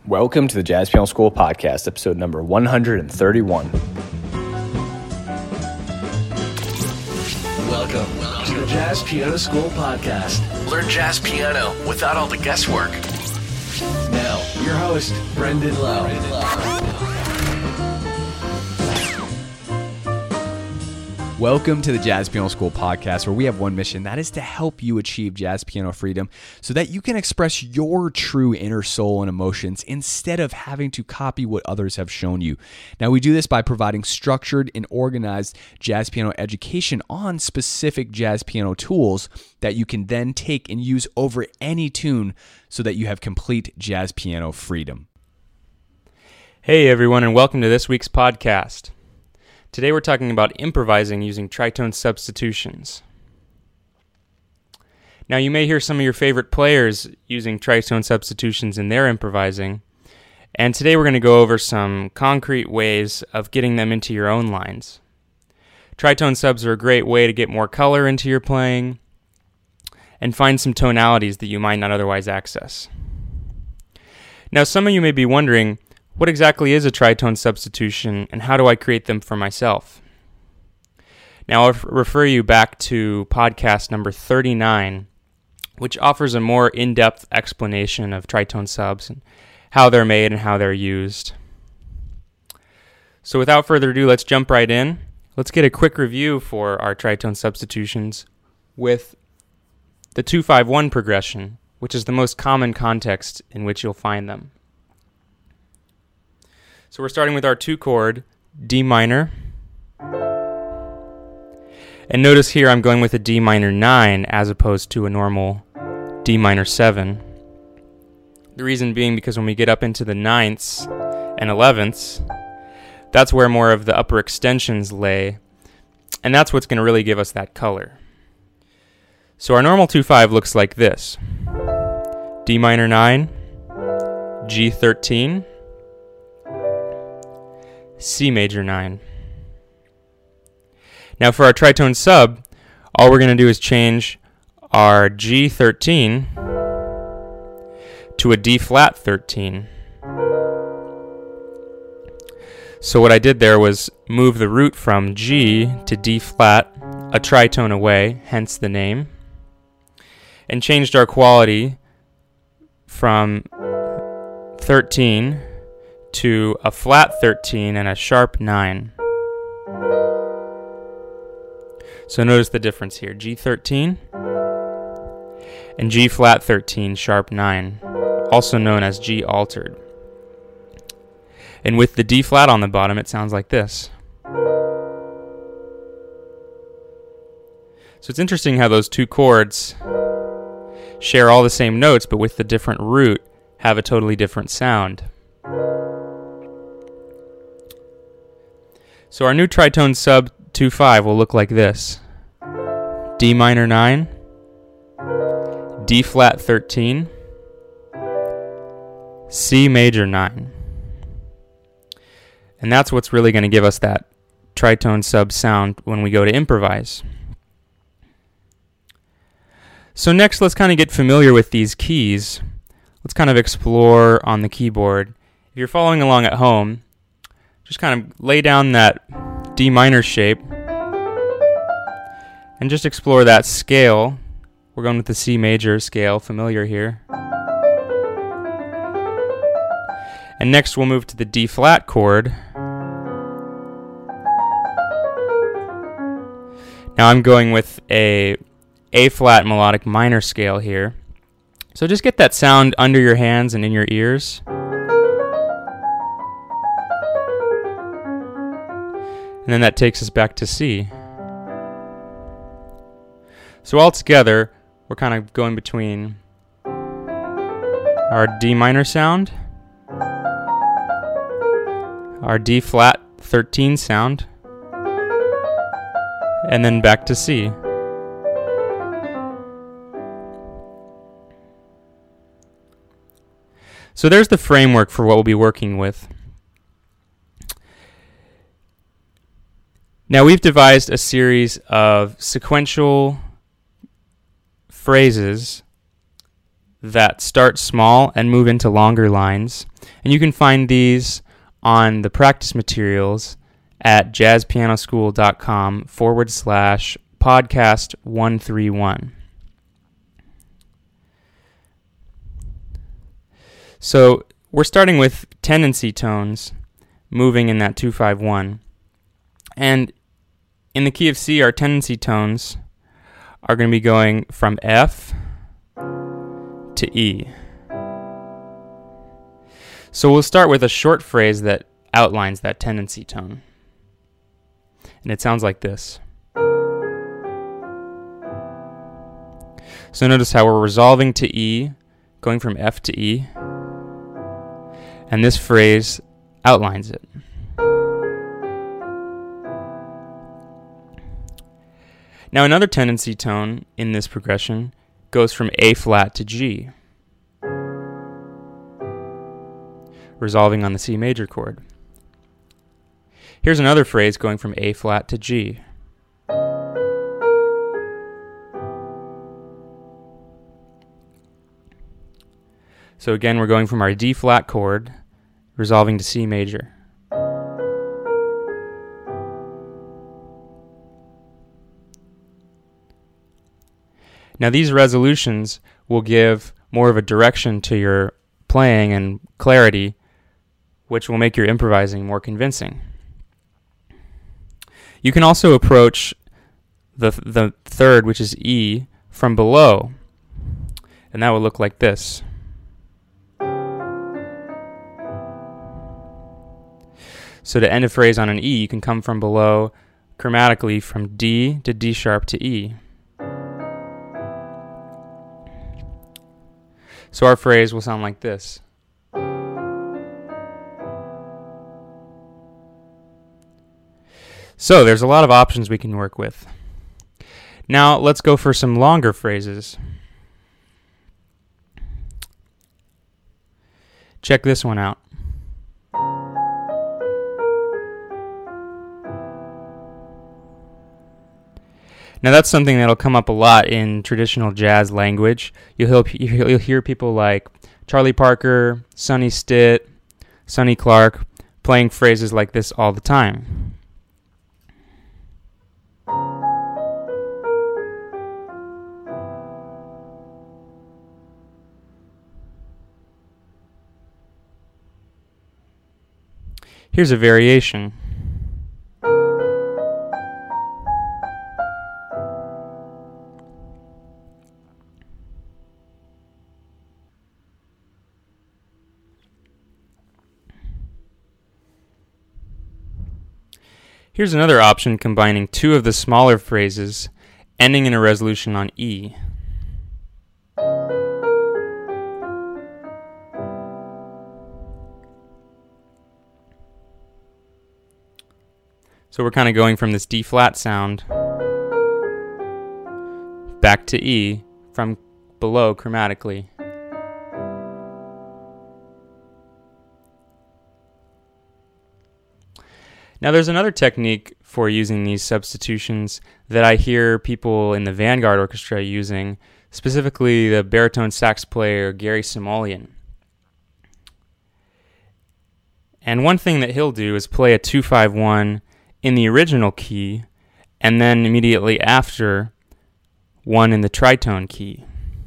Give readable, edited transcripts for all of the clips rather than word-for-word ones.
Welcome to the Jazz Piano School Podcast, episode number 131. Welcome to the Jazz Piano School Podcast. Learn jazz piano without all the guesswork. Now, your host, Brendan Lowe. Welcome to the Jazz Piano School Podcast, where we have one mission, that is to help you achieve jazz piano freedom so that you can express your true inner soul and emotions instead of having to copy what others have shown you. Now, we do this by providing structured and organized jazz piano education on specific jazz piano tools that you can then take and use over any tune so that you have complete jazz piano freedom. Hey everyone, and welcome to this week's podcast. Today we're talking about improvising using tritone substitutions. Now you may hear some of your favorite players using tritone substitutions in their improvising, and today we're going to go over some concrete ways of getting them into your own lines. Tritone subs are a great way to get more color into your playing and find some tonalities that you might not otherwise access. Now some of you may be wondering, what exactly is a tritone substitution, and how do I create them for myself? Now, I'll refer you back to podcast number 39, which offers a more in-depth explanation of tritone subs and how they're made and how they're used. So without further ado, let's jump right in. Let's get a quick review for our tritone substitutions with the 2-5-1 progression, which is the most common context in which you'll find them. So we're starting with our 2-chord D minor. And notice here I'm going with a D minor 9 as opposed to a normal D minor 7. The reason being because when we get up into the 9ths and 11ths, that's where more of the upper extensions lay, and that's what's going to really give us that color. So our normal 2-5 looks like this. D minor 9, G13, C major 9. Now for our tritone sub, all we're going to do is change our G13 to a D flat 13. So what I did there was move the root from G to D flat, a tritone away, hence the name, and changed our quality from 13 to a flat 13 and a sharp 9. So notice the difference here. G13 and G flat 13 sharp 9, also known as G altered. And with the D flat on the bottom, it sounds like this. So it's interesting how those two chords share all the same notes, but with the different root have a totally different sound. So our new tritone sub 2-5 will look like this. D minor 9, D flat 13, C major 9. And that's what's really going to give us that tritone sub sound when we go to improvise. So next, let's kind of get familiar with these keys. Let's kind of explore on the keyboard. If you're following along at home, just kind of lay down that D minor shape and just explore that scale. We're going with the C major scale, familiar here. And next we'll move to the D flat chord. Now I'm going with a flat melodic minor scale here. So just get that sound under your hands and in your ears. And then that takes us back to C. So all together, we're kind of going between our D minor sound, our D flat 13 sound, and then back to C. So there's the framework for what we'll be working with. Now we've devised a series of sequential phrases that start small and move into longer lines. And you can find these on the practice materials at jazzpianoschool.com/podcast 131. So we're starting with tendency tones moving in that 2-5-1. And in the key of C, our tendency tones are going to be going from F to E. So we'll start with a short phrase that outlines that tendency tone. And it sounds like this. So notice how we're resolving to E, going from F to E. And this phrase outlines it. Now another tendency tone in this progression goes from A flat to G, resolving on the C major chord. Here's another phrase going from A flat to G. So again, we're going from our D flat chord, resolving to C major. Now these resolutions will give more of a direction to your playing and clarity, which will make your improvising more convincing. You can also approach the third, which is E, from below, and that would look like this. So to end a phrase on an E, you can come from below chromatically from D to D sharp to E. So our phrase will sound like this. So there's a lot of options we can work with. Now let's go for some longer phrases. Check this one out. Now that's something that'll come up a lot in traditional jazz language. You'll hear people like Charlie Parker, Sonny Stitt, Sonny Clark playing phrases like this all the time. Here's a variation. Here's another option combining two of the smaller phrases, ending in a resolution on E. So we're kind of going from this D flat sound back to E from below chromatically. Now there's another technique for using these substitutions that I hear people in the Vanguard Orchestra using, specifically the baritone sax player Gary Simoleon. And one thing that he'll do is play a 2-5-1 in the original key, and then immediately after, one in the tritone key.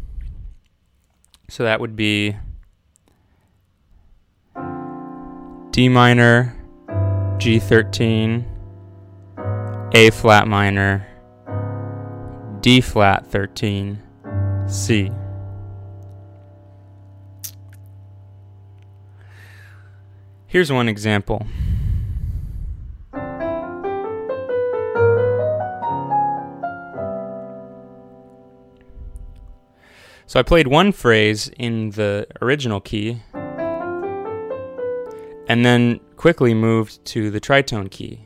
So that would be D minor, G13, A flat minor, D flat 13, C. Here's one example. So I played one phrase in the original key and then quickly moved to the tritone key.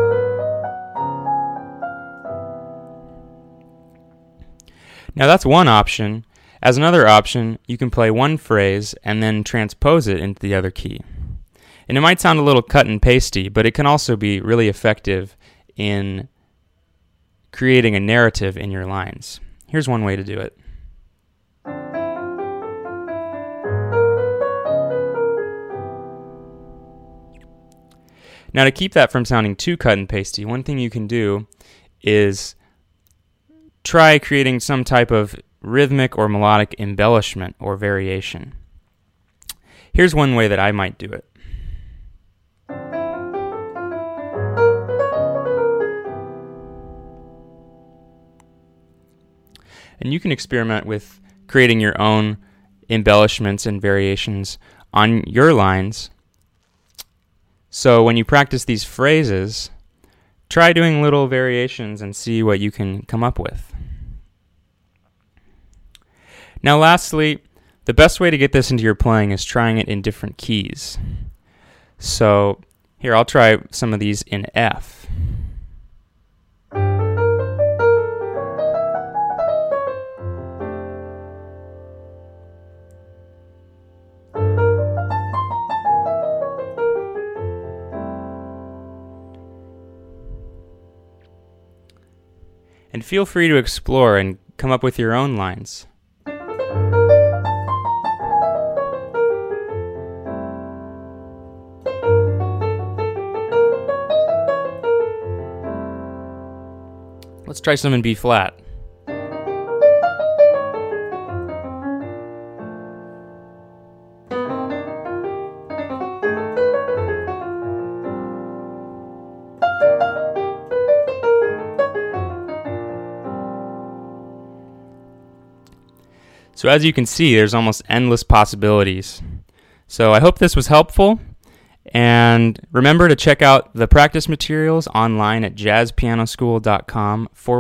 Now that's one option. As another option, you can play one phrase and then transpose it into the other key. And it might sound a little cut and pasty, but it can also be really effective in creating a narrative in your lines. Here's one way to do it. Now, to keep that from sounding too cut and pasty, one thing you can do is try creating some type of rhythmic or melodic embellishment or variation. Here's one way that I might do it. And you can experiment with creating your own embellishments and variations on your lines. So when you practice these phrases, try doing little variations and see what you can come up with. Now lastly, the best way to get this into your playing is trying it in different keys. So here, I'll try some of these in F. And feel free to explore and come up with your own lines. Let's try some in B flat. So as you can see, there's almost endless possibilities. So I hope this was helpful. And remember to check out the practice materials online at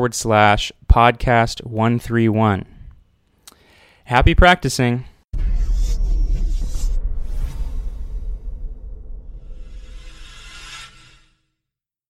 jazzpianoschool.com/podcast131. Happy practicing.